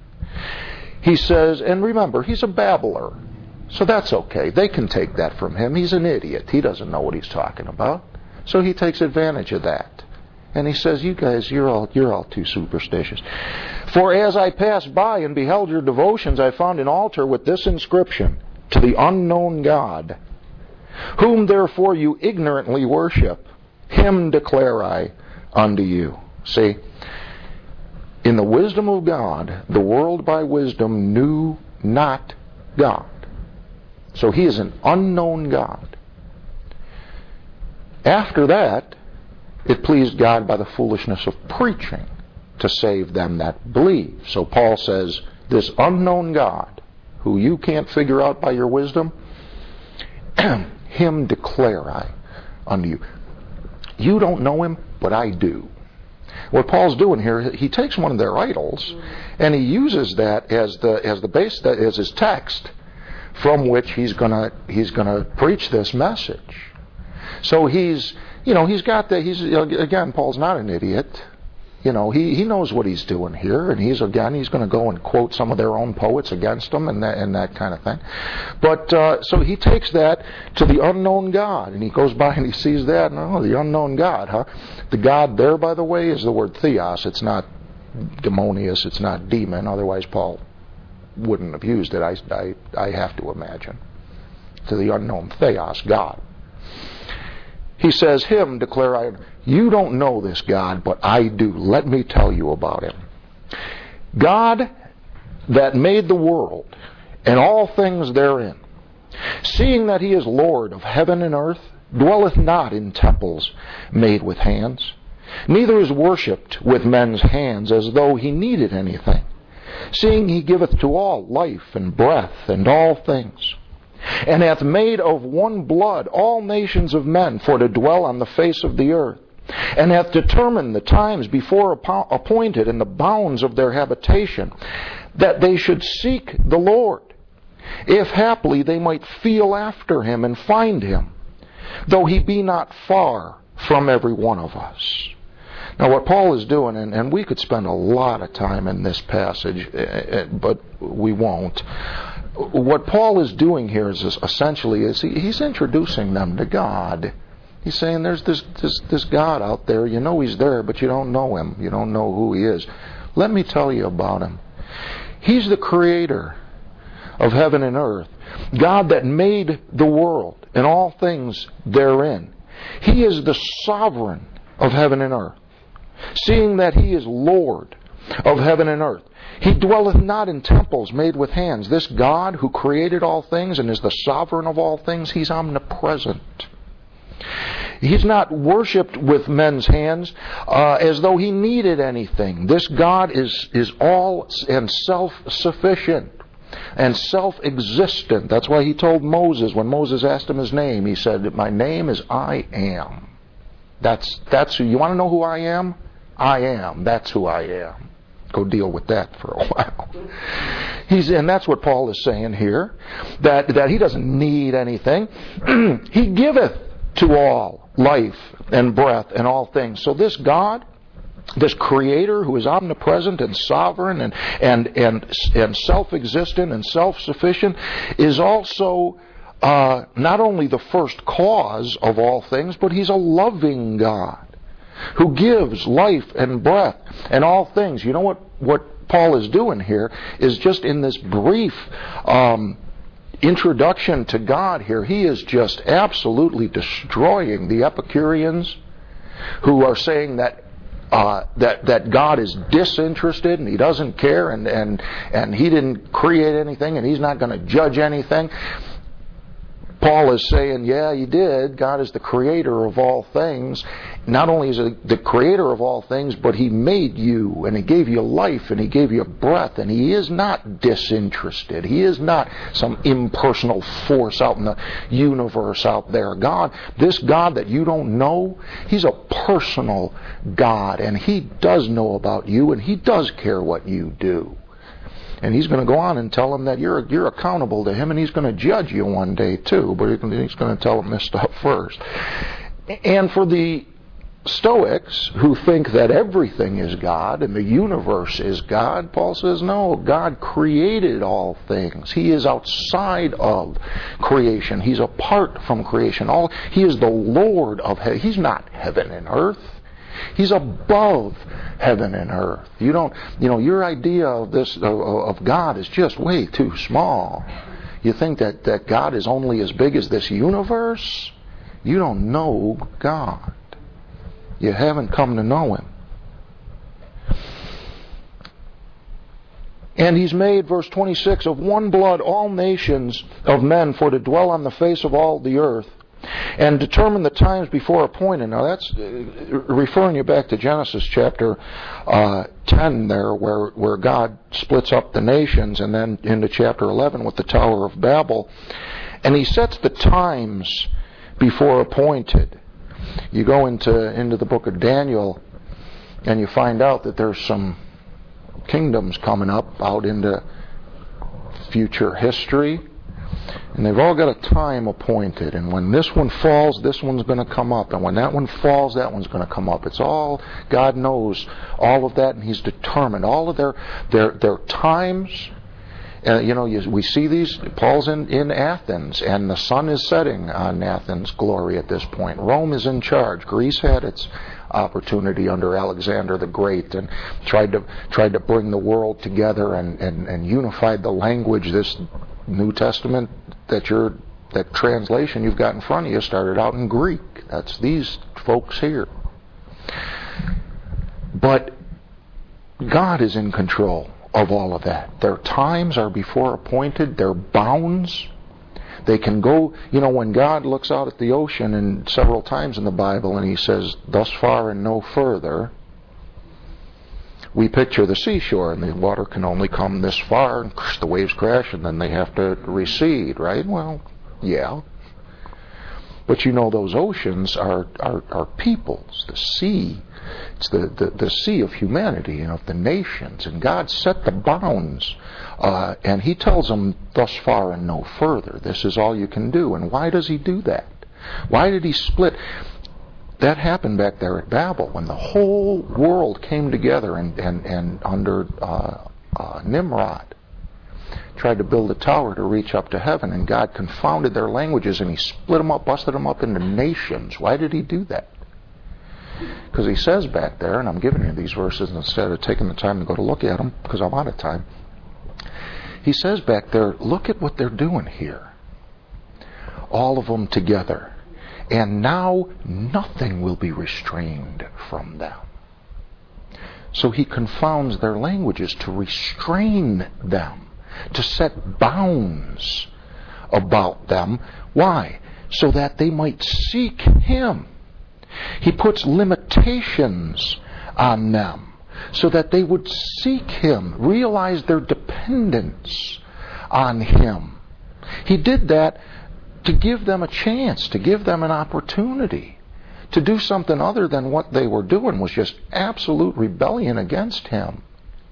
He says, and remember, he's a babbler. So that's okay. They can take that from him. He's an idiot. He doesn't know what he's talking about. So he takes advantage of that. And he says, you guys, you're all you're all too superstitious. "For as I passed by and beheld your devotions, I found an altar with this inscription, to the unknown God, whom therefore you ignorantly worship. Him declare I unto you." See, In the wisdom of God, the world by wisdom knew not God. So he is an unknown God. After that, it pleased God by the foolishness of preaching to save them that believe. So Paul says, this unknown God, who you can't figure out by your wisdom, him declare I unto you. You don't know him, but I do. What Paul's doing here, he takes one of their idols and he uses that as the as the base, as his text from which he's gonna he's gonna preach this message. So he's you know he's got the he's again Paul's not an idiot. You know, he, he knows what he's doing here, and he's again he's going to go and quote some of their own poets against them and that and that kind of thing. But uh, so he takes that to the unknown God, and he goes by and he sees that, and oh, the unknown God, huh? The God there, by the way, is the word theos. It's not demonius. It's not demon. Otherwise, Paul wouldn't have used it. I I, I have to imagine to the unknown theos, God. He says, him declare I. You don't know this God, but I do. Let me tell you about him. God that made the world and all things therein, seeing that he is Lord of heaven and earth, dwelleth not in temples made with hands, neither is worshipped with men's hands as though he needed anything, seeing he giveth to all life and breath and all things, and hath made of one blood all nations of men for to dwell on the face of the earth, and hath determined the times before appointed and the bounds of their habitation, that they should seek the Lord, if haply they might feel after him and find him, though he be not far from every one of us. Now what Paul is doing, and, and we could spend a lot of time in this passage, but we won't. What Paul is doing here is essentially is he, he's introducing them to God. He's saying there's this, this this God out there. You know he's there, but you don't know him. You don't know who he is. Let me tell you about him. He's the creator of heaven and earth. God that made the world and all things therein. He is the sovereign of heaven and earth. Seeing that he is Lord of heaven and earth. He dwelleth not in temples made with hands. This God who created all things and is the sovereign of all things, he's omnipresent. He's not worshipped with men's hands uh, as though he needed anything. This God is, is all and self-sufficient and self-existent. That's why he told Moses, when Moses asked him his name, he said, my name is I am. That's, that's who, you want to know who I am? I am. That's who I am. Go deal with that for a while. He's, and that's what Paul is saying here, that, that he doesn't need anything. He giveth to all life and breath and all things. So this God, this creator who is omnipresent and sovereign and, and, and, and self-existent and self-sufficient, is also uh, not only the first cause of all things, but he's a loving God who gives life and breath and all things. You know what, what Paul is doing here is just in this brief um, introduction to God here, he is just absolutely destroying the Epicureans who are saying that uh, that that God is disinterested and he doesn't care and and and he didn't create anything and he's not going to judge anything. Paul is saying, yeah, he did. God is the creator of all things. Not only is he the creator of all things, but he made you, and he gave you life, and he gave you breath, and he is not disinterested. He is not some impersonal force out in the universe out there. God, this God that you don't know, he's a personal God, and he does know about you, and he does care what you do. And he's going to go on and tell him that you're you're accountable to him, and he's going to judge you one day too. But he's going to tell him this stuff first. And for the Stoics, who think that everything is God and the universe is God, Paul says, no, God created all things. He is outside of creation. He's apart from creation. All He is the Lord of heaven. He's not heaven and earth. He's above heaven and earth. You don't, you know, your idea of this of, of God is just way too small. You think that, that God is only as big as this universe? You don't know God. You haven't come to know him. And He's made, verse twenty-six, of one blood all nations of men for to dwell on the face of all the earth, and determine the times before appointed. Now that's referring you back to Genesis chapter uh, ten there, where, where God splits up the nations, and then into chapter eleven with the Tower of Babel. And He sets the times before appointed. You go into, into the book of Daniel, and you find out that there's some kingdoms coming up out into future history. And they've all got a time appointed. And when this one falls, this one's going to come up. And when that one falls, that one's going to come up. It's all, God knows all of that, and He's determined all of their their, their times. Uh, you know, you, we see these, Paul's in, in Athens, and the sun is setting on Athens' glory at this point. Rome is in charge. Greece had its opportunity under Alexander the Great and tried to tried to bring the world together and, and, and unified the language. This New Testament that you're, that translation you've got in front of you started out in Greek. That's these folks here. But God is in control of all of that. Their times are before appointed. Their bounds. They can go, you know, when God looks out at the ocean, and several times in the Bible, and He says, thus far and no further, we picture the seashore, and the water can only come this far, and the waves crash, and then they have to recede, right? Well, yeah. But you know, those oceans are, are, are peoples. The sea, it's the, the, the sea of humanity, you know, of the nations. And God set the bounds. Uh, and He tells them, thus far and no further. This is all you can do. And why does He do that? Why did He split? That happened back there at Babel, when the whole world came together and, and, and under uh, uh, Nimrod tried to build a tower to reach up to heaven, and God confounded their languages, and He split them up, busted them up into nations. Why did He do that? Because He says back there, and I'm giving you these verses instead of taking the time to go to look at them, because I'm out of time. He says back there, look at what they're doing here. All of them together. And now nothing will be restrained from them. So He confounds their languages to restrain them, to set bounds about them. Why? So that they might seek Him. He puts limitations on them so that they would seek Him, realize their dependence on Him. He did that to give them a chance, to give them an opportunity. To do something other than what they were doing was just absolute rebellion against Him.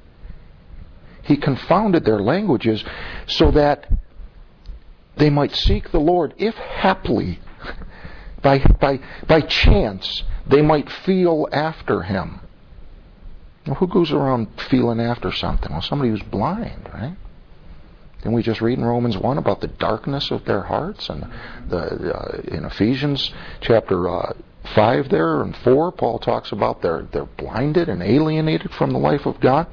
He confounded their languages so that they might seek the Lord, if haply, by, by, by chance, they might feel after Him. Well, who goes around feeling after something? Well, somebody who's blind, right? Didn't we just read in Romans one about the darkness of their hearts? And the uh, in Ephesians chapter uh, five there and four, Paul talks about they're, they're blinded and alienated from the life of God.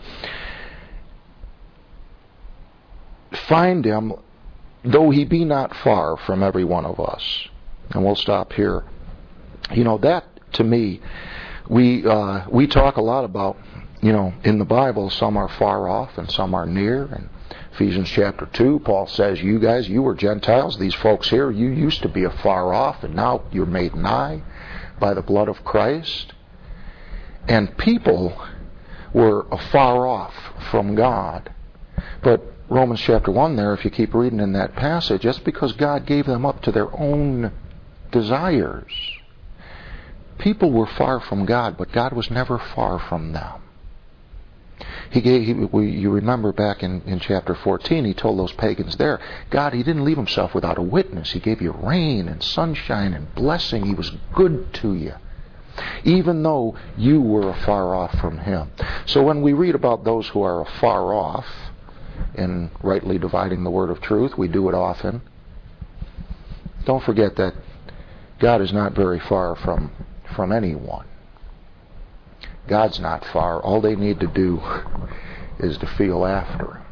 Find Him, though He be not far from every one of us. And we'll stop here. You know, that to me, we uh, we talk a lot about, you know, in the Bible, some are far off and some are near. And Ephesians chapter two, Paul says, you guys, you were Gentiles, these folks here, you used to be afar off, and now you're made nigh by the blood of Christ. And people were afar off from God. But Romans chapter one there, if you keep reading in that passage, that's because God gave them up to their own desires. People were far from God, but God was never far from them. He gave. He, we, you remember back in, in chapter fourteen, He told those pagans there, God, He didn't leave Himself without a witness. He gave you rain and sunshine and blessing. He was good to you, even though you were afar off from Him. So when we read about those who are afar off, in rightly dividing the word of truth, we do it often. Don't forget that God is not very far from, from anyone. God's not far. All they need to do is to feel after Him.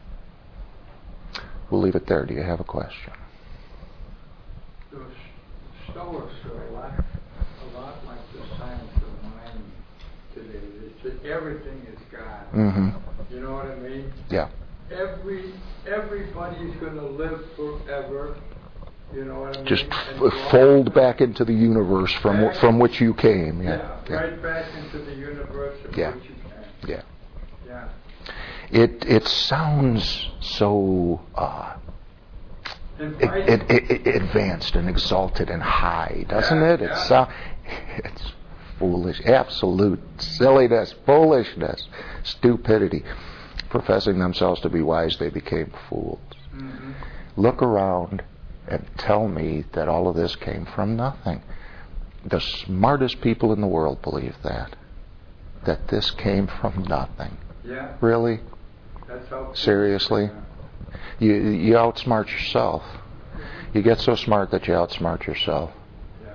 We'll leave it there. Do you have a question? Those Stoics are a lot, a lot like the science of mind today. It's that everything is God. Mm-hmm. You know what I mean? Yeah. Every everybody's going to live forever. You know what I mean? Just And f- go fold on. back into the universe from Back- from which you came. Yeah, Yeah. Yeah. right back into the universe of Yeah. which you came. Yeah. Yeah. It it sounds so uh, And it, fight- it, it, it advanced and exalted and high, doesn't Yeah, it? yeah. It's uh, it's foolish, absolute silliness, foolishness, stupidity. Professing themselves to be wise, they became fools. Mm-hmm. Look around and tell me that all of this came from nothing. The smartest people in the world believe that. That this came from nothing. Yeah. Really? That's how. Seriously? You you outsmart yourself. You get so smart that you outsmart yourself. Yeah.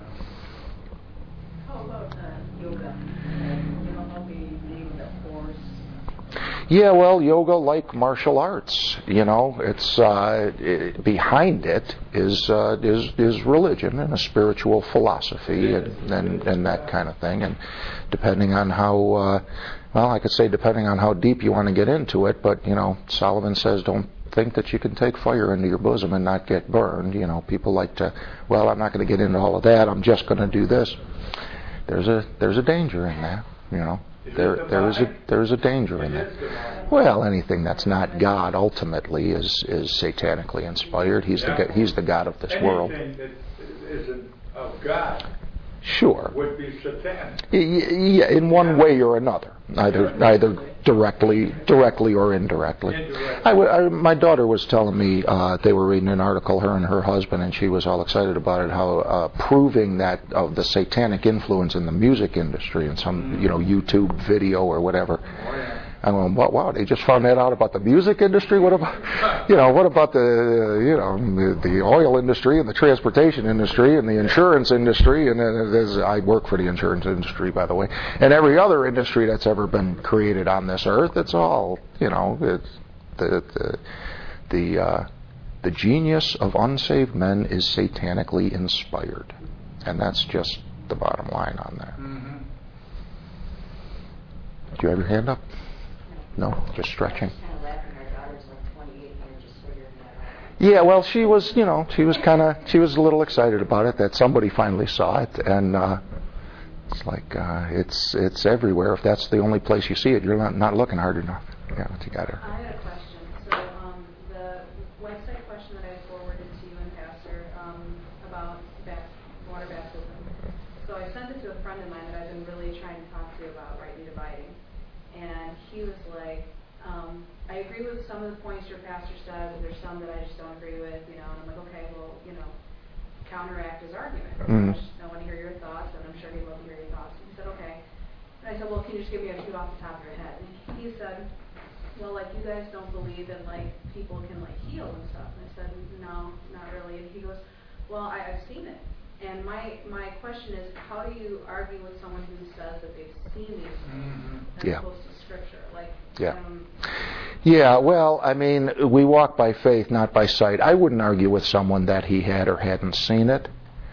How about uh, yoga? And, you know, how we name the force. Yeah, well, yoga, like martial arts, you know, it's uh, it, behind it is uh, is is religion and a spiritual philosophy and, and and that kind of thing. And depending on how, uh, well, I could say depending on how deep you want to get into it, but you know, Solomon says don't think that you can take fire into your bosom and not get burned. You know, people like to, well, I'm not going to get into all of that. I'm just going to do this. There's a there's a danger in that, you know. There, there is a there is a danger in that. Well, anything that's not God ultimately is is satanically inspired. He's the go- he's the God of this world. Anything that isn't of God Sure. would be satanic. Y- y- Yeah, in one way or another, either either directly directly or indirectly. Indirectly. I, w- I my daughter was telling me uh, they were reading an article, her and her husband, and she was all excited about it. How uh, proving that of the satanic influence in the music industry in some you know YouTube video or whatever. Oh, yeah. I'm going, wow, wow, they just found that out about the music industry? What about, you know, what about the, uh, you know, the, the oil industry and the transportation industry and the insurance industry? And uh, there's, I work for the insurance industry, by the way. And every other industry that's ever been created on this earth, it's all, you know, it's the, the, the, uh, the genius of unsaved men is satanically inspired. And that's just the bottom line on that. Mm-hmm. Do you have your hand up? No, just stretching. Kind of laughing. Our daughter's like twenty-eight and they're just figuring that out. Yeah, well, she was, you know, she was kind of, she was a little excited about it that somebody finally saw it, and uh, it's like uh, it's it's everywhere. If that's the only place you see it, you're not not looking hard enough. Yeah, you got her. I had a question. So um, the website question that I forwarded to you and Pastor um, about bapt- water baptism. So I sent it to a friend of mine that I've been really trying to talk to about rightly dividing. And he was like, um, I agree with some of the points your pastor says, but there's some that I just don't agree with, you know. And I'm like, okay, well, you know, counteract his argument. Mm. I, just, I want to hear your thoughts, and I'm sure he'd love to hear your thoughts. And he said, okay. And I said, well, can you just give me a few off the top of your head? And he said, well, like, you guys don't believe that, like, people can, like, heal and stuff. And I said, no, not really. And he goes, well, I, I've seen it. And my my question is, how do you argue with someone who says that they've seen these things Mm-hmm. as Yeah. opposed to Scripture? Like, Yeah. um, Yeah, well, I mean, we walk by faith, not by sight. I wouldn't argue with someone that he had or hadn't seen it,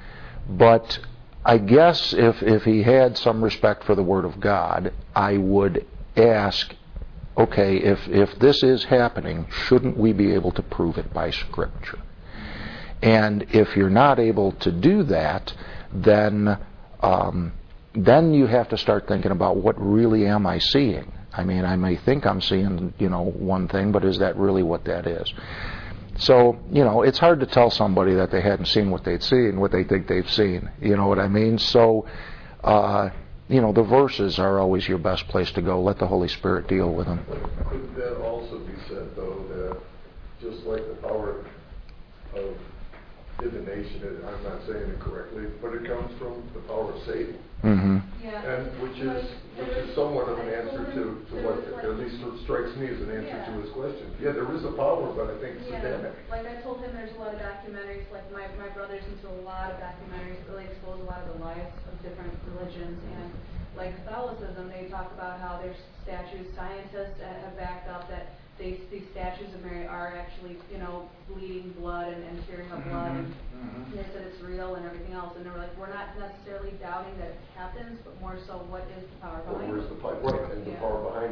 but I guess if if he had some respect for the Word of God, I would ask, okay, if if this is happening, shouldn't we be able to prove it by Scripture? And if you're not able to do that, then um, then you have to start thinking about what really am I seeing? I mean, I may think I'm seeing, you know, one thing, but is that really what that is? So, you know, it's hard to tell somebody that they hadn't seen what they'd seen, what they think they've seen. You know what I mean? So, uh, you know, the verses are always your best place to go. Let the Holy Spirit deal with them. Couldn't that also be said, though, that just like the power of divination, it- I'm not saying it correctly, but it comes from the power of Satan, Mm-hmm. yeah. and which is which is somewhat of an answer to, to what at least what strikes me as an answer to his question. Yeah, there is a power, but I think it's Yeah, satanic. like I told him, there's a lot of documentaries. Like my my brother's into a lot of documentaries that really expose a lot of the lies of different religions. And like Catholicism, they talk about how there's statues. Scientists uh, have backed up that these these statues of Mary are actually, you know, bleeding blood and, and tearing up blood. And, Mm-hmm. and they said it's real and everything else. And they were like, we're not necessarily doubting that it happens, but more so, what is the power Well, behind where's it? the pipe? Right, and the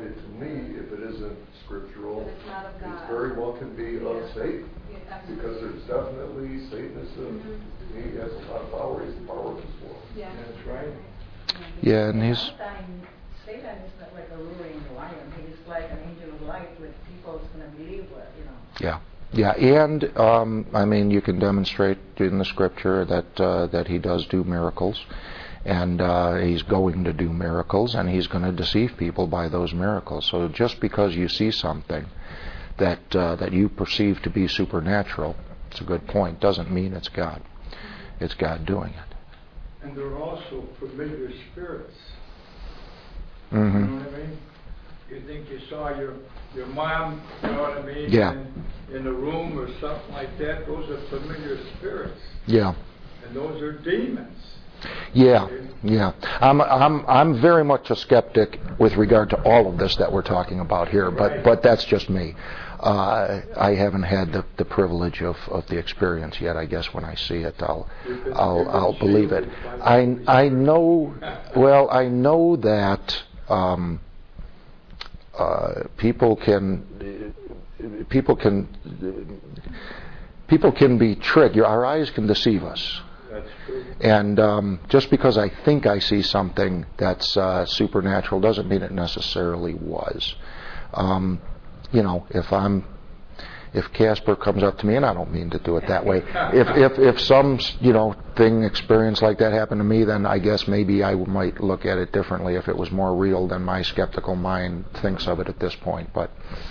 it to me, if it isn't scriptural, But it's not of God. it very well can be of Yeah. Satan. Yeah, absolutely. Because there's definitely, Satan is a, Mhm. he has a lot of power, he's the power of this world. Yeah. That's right. Yeah, and he's Sometimes Satan is not like a roaring lion. He is like an angel of light with people's going to believe what, you know. yeah. Yeah, and um, I mean, you can demonstrate in the scripture that uh, that he does do miracles, and uh, he's going to do miracles, and he's going to deceive people by those miracles. So just because you see something that uh, that you perceive to be supernatural, it's a good point, doesn't mean it's God. It's God doing it. And there are also familiar spirits. Mm-hmm. You know what I mean? You think you saw your your mom, you know what I mean? Yeah. In, in a room or something like that. Those are familiar spirits. Yeah. And those are demons. Yeah, yeah. I'm I'm I'm very much a skeptic with regard to all of this that we're talking about here, but Right. but that's just me. Uh, I haven't had the, the privilege of, of the experience yet. I guess when I see it, I'll You've been- I'll you've been I'll believe it. shielded by I the I Holy know. Spirit. Well, I know that um, uh, people can people can people can be tricked. Our eyes can deceive us. That's true. And um, just because I think I see something that's uh, supernatural doesn't mean it necessarily was. Um, you know, if I'm, if Casper comes up to me, and I don't mean to do it that way, if if if some you know thing, experience like that happened to me, then I guess maybe I might look at it differently if it was more real than my skeptical mind thinks of it at this point. But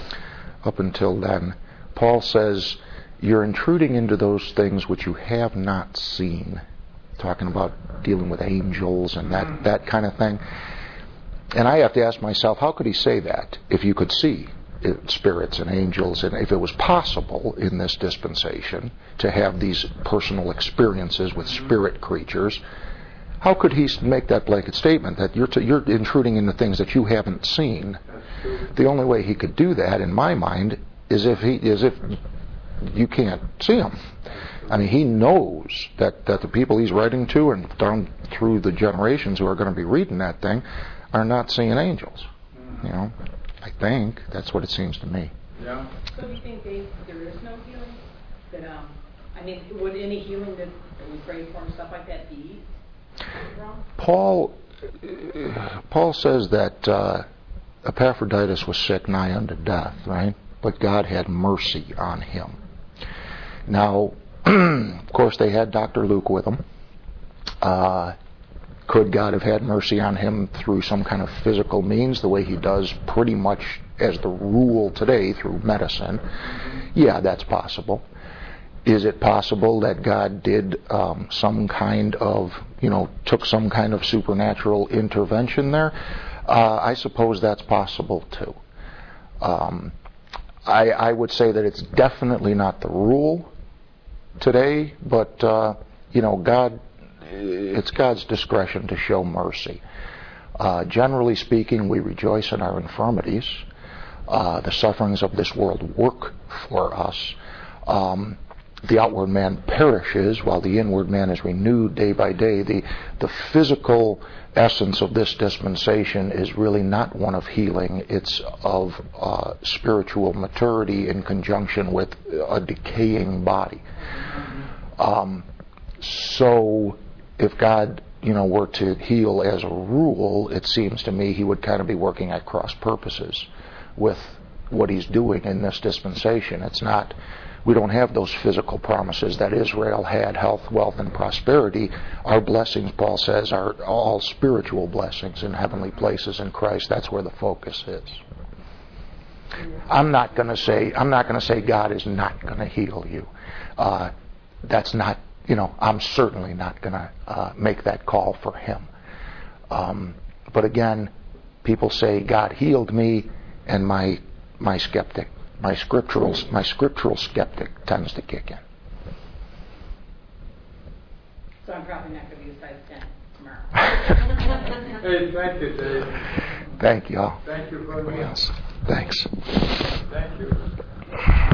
up until then, Paul says, you're intruding into those things which you have not seen. Talking about dealing with angels and that, that kind of thing. And I have to ask myself, how could he say that if you could see spirits and angels, and if it was possible in this dispensation to have these personal experiences with spirit creatures? How could he make that blanket statement that you're, t- you're intruding into things that you haven't seen? That's true. The only way he could do that, in my mind, is if he is if you can't see him. I mean, he knows that, that the people he's writing to and down through the generations who are going to be reading that thing are not seeing angels. You know, I think that's what it seems to me. Yeah. So do you think they, there is no healing? That um, I mean, would any healing that, that we pray for and stuff like that be wrong? Paul Paul says that uh, Epaphroditus was sick nigh unto death, right? But God had mercy on him. Now, of course, they had Doctor Luke with them. Uh, could God have had mercy on him through some kind of physical means, the way he does pretty much as the rule today through medicine? Yeah, that's possible. Is it possible that God did um, some kind of, you know, took some kind of supernatural intervention there? Uh, I suppose that's possible too. Um, I, I would say that it's definitely not the rule today, but uh, you know, God, it's God's discretion to show mercy. Uh, generally speaking, we rejoice in our infirmities. Uh, the sufferings of this world work for us. Um, the outward man perishes while the inward man is renewed day by day. The the physical essence of this dispensation is really not one of healing. It's of uh, spiritual maturity in conjunction with a decaying body. Um, so if God, you know, were to heal as a rule, it seems to me he would kind of be working at cross purposes with what he's doing in this dispensation. It's not, we don't have those physical promises that Israel had, health, wealth, and prosperity. Our blessings, Paul says, are all spiritual blessings in heavenly places in Christ. That's where the focus is. I'm not going to say, I'm not going to say God is not going to heal you. Uh, that's not, you know, I'm certainly not going to uh, make that call for him. Um, but again, people say God healed me, and my my skeptic, my scriptural, my scriptural skeptic tends to kick in. So I'm probably not going to be a size ten tomorrow. Hey, thank you, Dave. Thank you all. Thank you very Everybody much. else. Thanks. Thank you.